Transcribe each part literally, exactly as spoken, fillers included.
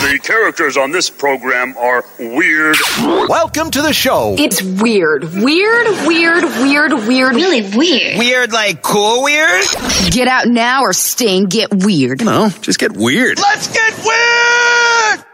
The characters on this program are weird. Welcome to the show. It's weird. Weird, weird, weird, weird. Really weird. Weird like cool weird? Get out now or stay and get weird. No, just get weird. Let's get weird!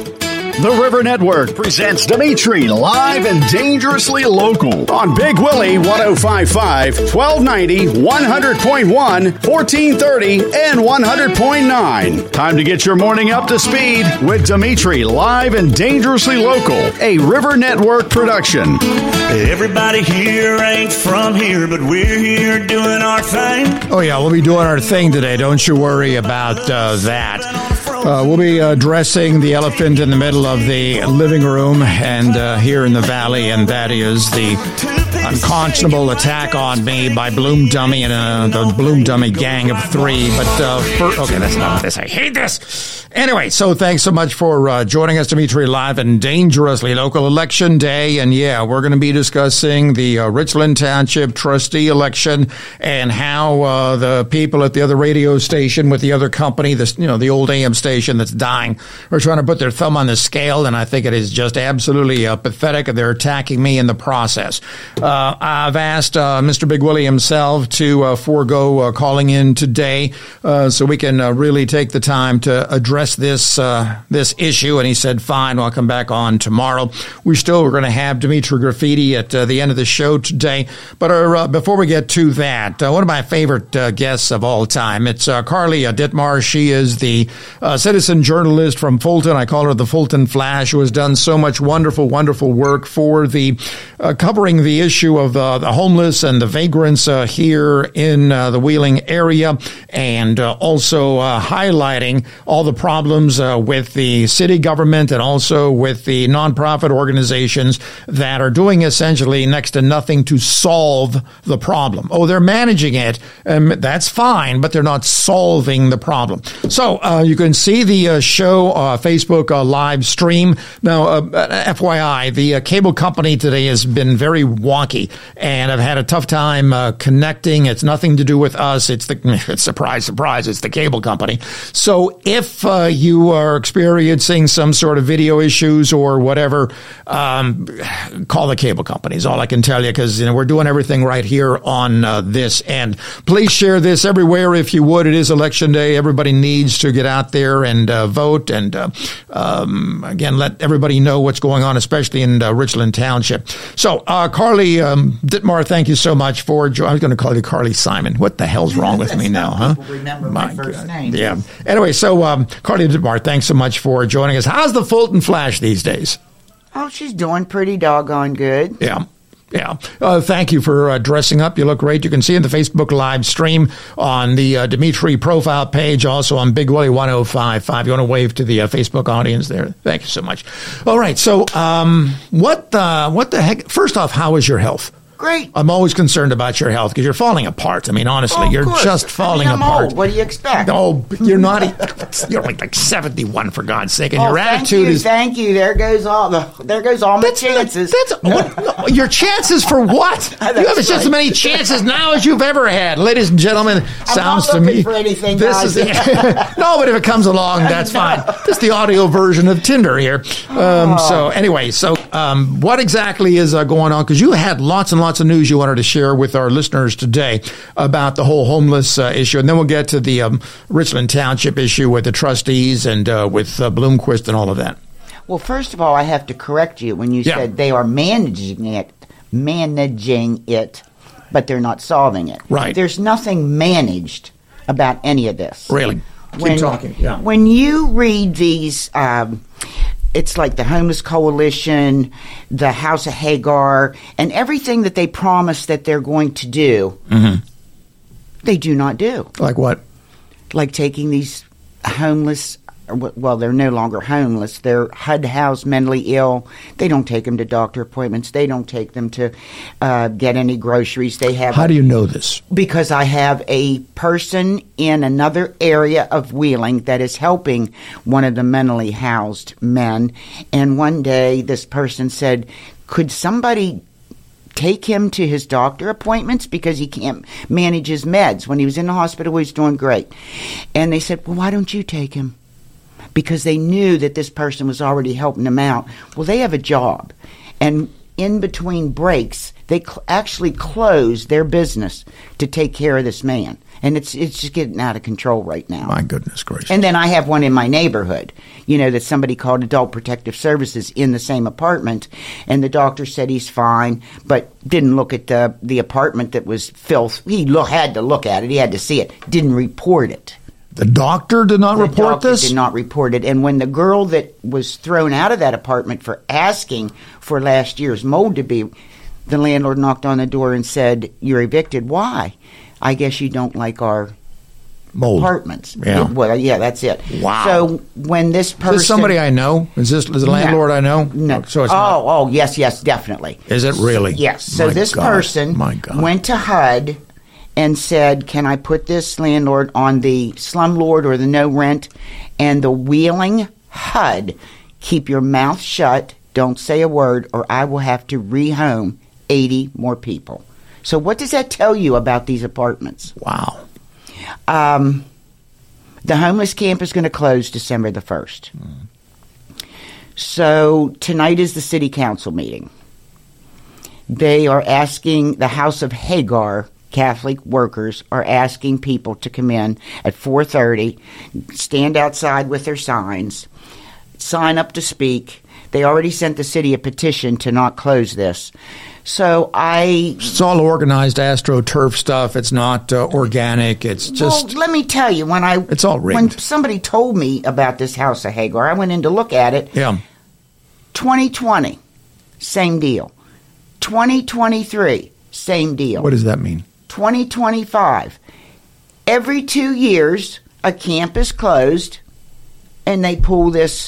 The River Network presents Dimitri live and dangerously local on Big Willie one oh five point five, twelve ninety, one hundred point one, fourteen thirty, and one hundred point nine. Time to get your morning up to speed with Dimitri live and dangerously local, a River Network production. Everybody here ain't from here, but we're here doing our thing. Oh, yeah, we'll be doing our thing today. Don't you worry about uh, that. Uh, we'll be addressing the elephant in the middle of the living room and uh, here in the valley, and that is the unconscionable attack on me by Bloom Dummy and uh, the Bloom Dummy gang of three. But, uh, for, okay, that's not what this. I hate this. Anyway, so thanks so much for uh, joining us, Dimitri, live and dangerously local election day. And, yeah, we're going to be discussing the uh, Richland Township trustee election and how uh, the people at the other radio station with the other company, this, you know, the old A M station that's dying, are trying to put their thumb on the scale. And I think it is just absolutely uh, pathetic. They're attacking me in the process. Uh, I've asked uh, Mister Big Willie himself to uh, forego uh, calling in today uh, so we can uh, really take the time to address this uh, this issue, and he said, fine, I'll come back on tomorrow. We still are going to have Dimitri Graffiti at uh, the end of the show today, but uh, before we get to that, uh, one of my favorite uh, guests of all time, it's uh, Carly uh, Dittmar. She is the uh, citizen journalist from Fulton. I call her the Fulton Flash, who has done so much wonderful, wonderful work for the uh, covering the issue of uh, the homeless and the vagrants uh, here in uh, the Wheeling area, and uh, also uh, highlighting all the problems uh, with the city government and also with the nonprofit organizations that are doing essentially next to nothing to solve the problem. Oh, they're managing it, and that's fine, but they're not solving the problem. So uh, you can see the uh, show uh, Facebook uh, live stream. Now, uh, F Y I, the uh, cable company today has been very wonky, and I've had a tough time uh, connecting. It's nothing to do with us. It's the it's surprise, surprise. It's the cable company. So if uh, you are experiencing some sort of video issues or whatever, um, call the cable company is all I can tell you, because you know, we're doing everything right here on uh, this end. Please share this everywhere if you would. It is election day. Everybody needs to get out there and uh, vote, and uh, um, again, let everybody know what's going on, especially in uh, Richland Township. So, uh, Carly um, Dittmar, thank you so much for jo- I was going to call you Carly Simon. What the hell's wrong with me now, huh? Remember my, my first God. name. Yeah. Anyway, so um, Carly Dittmar, thanks so much for joining us. How's the Fulton Flash these days? Oh, she's doing pretty doggone good. Yeah. Yeah. Uh, thank you for uh, dressing up. You look great. You can see in the Facebook live stream on the uh, Dimitri profile page, also on Big Willie one oh five point five. You want to wave to the uh, Facebook audience there? Thank you so much. All right. So um, what, the, what the heck? First off, how is your health? Great. I'm always concerned about your health because you're falling apart. I mean, honestly, oh, you're course. just falling I mean, I'm apart. Old. What do you expect? Oh, you're not. You're like, like seventy-one, for God's sake, and oh, your thank attitude you, is. Thank you. There goes all the. There goes all my that's, chances. That's, what, your chances for what? You have just as many chances now as you've ever had, ladies and gentlemen. I'm sounds not to looking me. For anything, this guys. is no, but if it comes along, that's no. fine. This is the audio version of Tinder here. Um, oh. So anyway, so um, what exactly is uh, going on? Because you had lots and lots of news you wanted to share with our listeners today about the whole homeless uh, issue, and then we'll get to the um, Richland Township issue with the trustees and uh, with uh, Bloomquist and all of that. Well, first of all, I have to correct you when you yeah. said they are managing it, managing it, but they're not solving it. Right. There's nothing managed about any of this. Really? Keep when, talking. Yeah. When you read these, um, it's like the Homeless Coalition, the House of Hagar, and everything that they promise that they're going to do, mm-hmm. they do not do. Like what? Like taking these homeless, well, they're no longer homeless. They're H U D housed, mentally ill. They don't take them to doctor appointments. They don't take them to uh, get any groceries. They have. How do you know this? Because I have a person in another area of Wheeling that is helping one of the mentally housed men. And one day this person said, could somebody take him to his doctor appointments because he can't manage his meds. When he was in the hospital, he was doing great. And they said, well, why don't you take him? because they knew that this person was already helping them out. Well, they have a job, and in between breaks, they cl- actually closed their business to take care of this man. And it's it's just getting out of control right now. My goodness gracious. And then I have one in my neighborhood, you know, that somebody called Adult Protective Services in the same apartment. And the doctor said he's fine, but didn't look at the, the apartment that was filth. He lo- had to look at it. He had to see it. Didn't report it. The doctor did not the report doctor this? did not report it. And when the girl that was thrown out of that apartment for asking for last year's mold to be, the landlord knocked on the door and said, "You're evicted." Why? I guess you don't like our mold apartments. Yeah. It, well, yeah, that's it. Wow. So when this person, is this somebody I know? Is this is the landlord no, I know? No. So it's oh, not. oh, yes, yes, definitely. Is it really? Yes. So My this God. person My God. went to H U D and said, "Can I put this landlord on the slumlord or the no rent?" And the Wheeling H U D, "Keep your mouth shut, don't say a word, or I will have to rehome eighty more people." So what does that tell you about these apartments? Wow. Um, the homeless camp is going to close December the first. Mm. So tonight is the city council meeting. They are asking, the House of Hagar Catholic workers are asking people to come in at four thirty, stand outside with their signs, sign up to speak. They already sent the city a petition to not close this. So I... It's all organized AstroTurf stuff. It's not uh, organic. It's just... Well, let me tell you, when I... It's all rigged. When somebody told me about this House of Hagar, I went in to look at it. Yeah. twenty twenty, same deal. twenty twenty-three, same deal. What does that mean? twenty twenty-five. Every two years, a camp is closed, and they pull this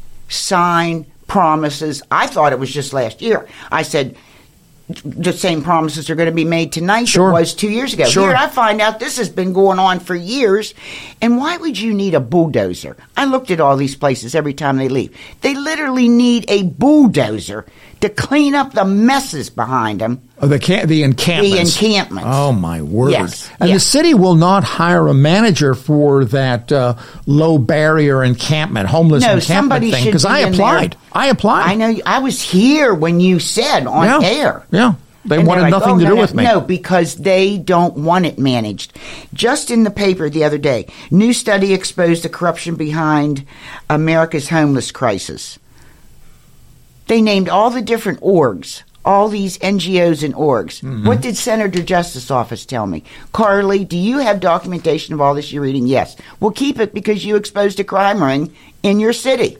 sign, promises. I thought it was just last year. I said... the same promises are going to be made tonight sure. that was two years ago. Sure. Here I find out this has been going on for years. And why would you need a bulldozer? I looked at all these places every time they leave. They literally need a bulldozer to clean up the messes behind them. Oh, the can- the encampments. The encampments. Oh, my word. Yes. And yes. the city will not hire a manager for that uh, low barrier encampment, homeless no, encampment thing, because I applied. I applied. I know. I was here when you said on yeah. air. Yeah. They and wanted like, nothing oh, to no, do no, with me. No, because they don't want it managed. Just in the paper the other day, new study exposed the corruption behind America's homeless crisis. They named all the different orgs, all these N G Os and orgs. Mm-hmm. What did Senator Justice Office tell me? Carly, do you have documentation of all this you're reading? Yes. Well, keep it because you exposed a crime ring in your city.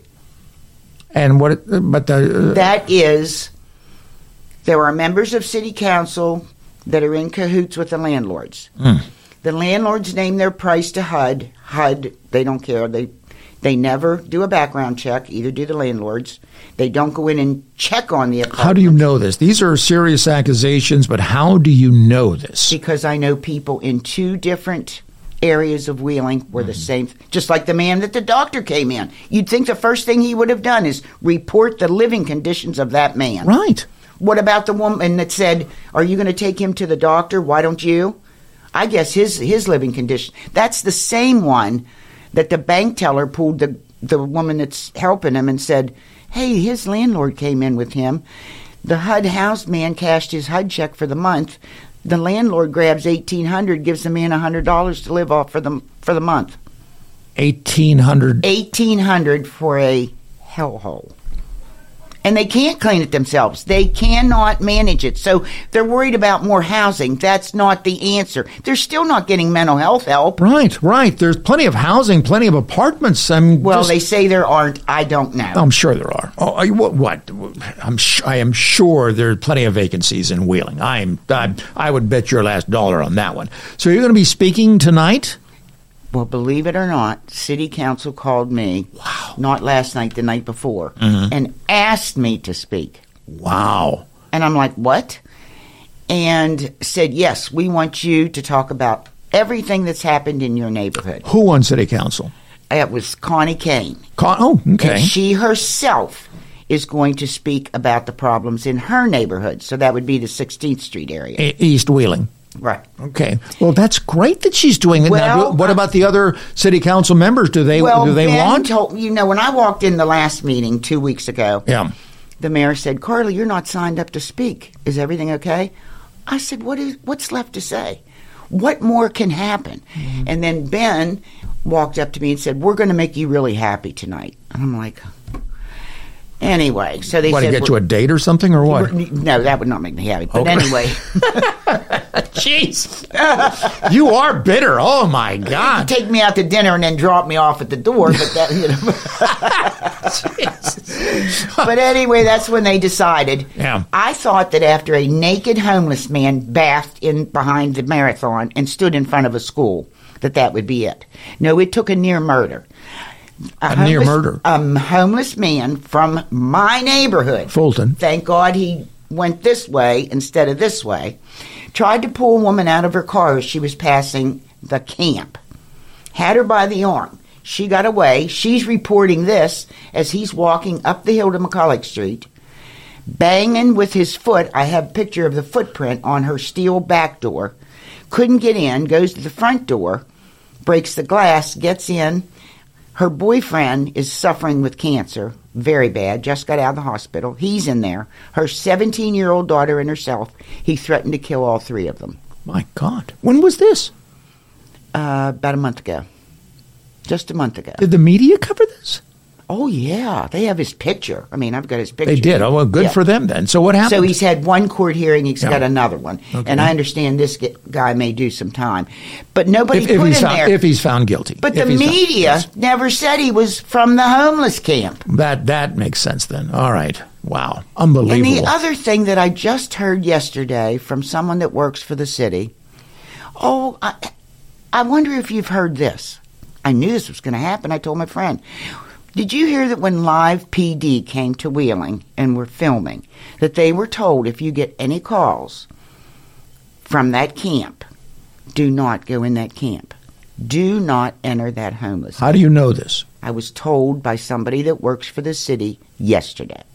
And what? But the uh, that is, there are members of city council that are in cahoots with the landlords. Mm. The landlords name their price to H U D. H U D, they don't care. They they never do a background check. Either do the landlords. They don't go in and check on the apartment. How do you know this? These are serious accusations, but how do you know this? Because I know people in two different areas of Wheeling were the same, just like the man that the doctor came in. You'd think the first thing he would have done is report the living conditions of that man. Right. What about the woman that said, "Are you going to take him to the doctor? Why don't you?" I guess his his living condition. That's the same one that the bank teller pulled the the woman that's helping him and said, "Hey, his landlord came in with him. The H U D house man cashed his H U D check for the month. The landlord grabs eighteen hundred dollars, gives the man one hundred dollars to live off for the for the month. eighteen hundred dollars eighteen hundred dollars for a hellhole. And they can't clean it themselves. They cannot manage it. So they're worried about more housing. That's not the answer. They're still not getting mental health help. Right, right. There's plenty of housing, plenty of apartments. I mean, well, just, they say there aren't. I don't know. I'm sure there are. Oh, I, what? what? I'm sh- I am sure there are plenty of vacancies in Wheeling. I'm, I'm. I would bet your last dollar on that one. So you're going to be speaking tonight? Well, believe it or not, City Council called me, wow. not last night, the night before, mm-hmm. and asked me to speak. Wow. And I'm like, what? And said, yes, we want you to talk about everything that's happened in your neighborhood. Who on City Council? It was Connie Kane. Con- oh, okay. And she herself is going to speak about the problems in her neighborhood. So that would be the sixteenth Street area. E- East Wheeling. Right. Okay. Well, that's great that she's doing it. Well, now, what about the other city council members? Do they well, do they Ben want? Told, you know, when I walked in the last meeting two weeks ago, Yeah. the mayor said, "Carly, you're not signed up to speak. Is everything okay?" I said, "What is what's left to say? What more can happen?" Mm-hmm. And then Ben walked up to me and said, "We're going to make you really happy tonight." And I'm like, anyway. So they What, said, to get you a date or something, or what? No, that would not make me happy. But Okay. anyway. Jeez. You are bitter. Oh, my God. Take me out to dinner and then drop me off at the door. But that, you know. But anyway, that's when they decided. Yeah. I thought that after a naked homeless man bathed in behind the marathon and stood in front of a school, that that would be it. No, it took a near murder. A, a near murder? A homeless man from my neighborhood. Fulton. Thank God he went this way instead of this way. Tried to pull a woman out of her car as she was passing the camp. Had her by the arm. She got away. She's reporting this as he's walking up the hill to McCulloch Street, banging with his foot. I have a picture of the footprint on her steel back door. Couldn't get in, goes to the front door, breaks the glass, gets in. Her boyfriend is suffering with cancer, very bad, just got out of the hospital. He's in there. Her seventeen-year-old daughter and herself. He threatened to kill all three of them. My God. When was this? Uh, about a month ago. Just a month ago. Did the media cover this? Oh, yeah. They have his picture. I mean, I've got his picture. They did. Oh, well, good Yeah. for them then. So what happened? So he's had one court hearing. He's Yeah. got another one. Okay. And I understand this g- guy may do some time. But nobody if, if put he's in found, there. if he's found guilty. But If the he's found- media yes. never said he was from the homeless camp. That that makes sense then. All right. Wow. And Unbelievable. the other thing that I just heard yesterday from someone that works for the city, oh, I, I wonder if you've heard this. I knew this was going to happen. I told my friend. Did you hear that when Live P D came to Wheeling and were filming, that they were told if you get any calls from that camp, do not go in that camp. Do not enter that homeless How do you know this? I was told by somebody that works for the city yesterday.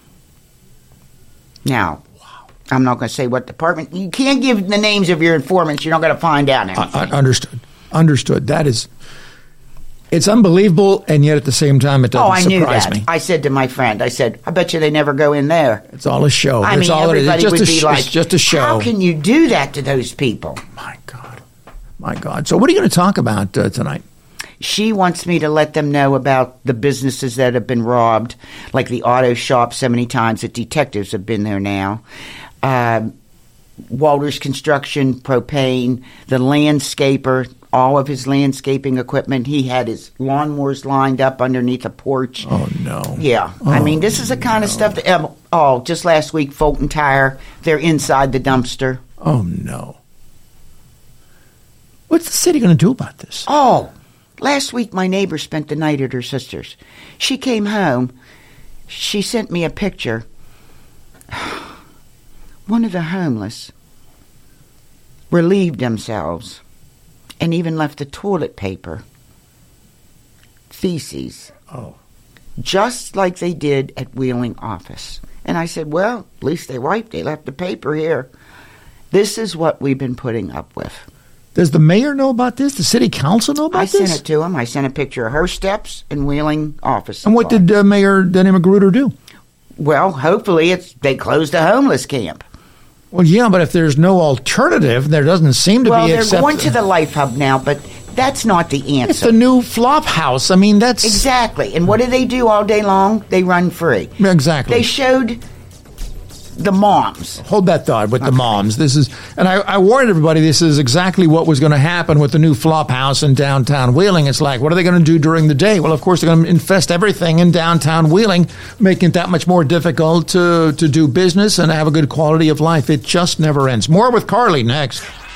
Now, I'm not going to say what department. You can't give the names of your informants. You're not going to find out anything. I, I understood. Understood. That is, it's unbelievable, and yet at the same time, it doesn't oh, I knew surprise that. me. I said to my friend, I said, I bet you they never go in there. It's all a show. I it's mean, all it is. everybody It's just would a be sh- like, it's just a show. how can you do that to those people? My God. My God. So what are you going to talk about uh, tonight? She wants me to let them know about the businesses that have been robbed, like the auto shop so many times that detectives have been there now. Uh, Walters Construction, Propane, the landscaper, all of his landscaping equipment. He had his lawnmowers lined up underneath a porch. Oh, no. Yeah. Oh, I mean, this is the kind of stuff that, um, oh, just last week, Fulton Tire, they're inside the dumpster. Oh, no. What's the city going to do about this? Oh, last week my neighbor spent the night at her sister's. She came home. She sent me a picture. One of the homeless relieved themselves and even left the toilet paper, feces, Oh. just like they did at Wheeling office. And I said, well, at least they wiped. They left the paper here. This is what we've been putting up with. Does the mayor know about this? The city council know about I this? sent it to him. I sent a picture of her steps and Wheeling office. And what supply. did uh, Mayor Denny Magruder do? Well, hopefully it's they closed the homeless camp. Well, yeah, but if there's no alternative, there doesn't seem to Well, be. they're except going to the Life Hub now, but that's not the answer. It's the new flop house. I mean, that's Exactly. And what do they do all day long? They run free. exactly. They showed the moms. Hold that thought with the moms. This is, and I, I warned everybody. This is exactly what was going to happen with the new flop house in downtown Wheeling. It's like, what are they going to do during the day? Well, of course, they're going to infest everything in downtown Wheeling, making it that much more difficult to to do business and have a good quality of life. It just never ends. More with Carly next.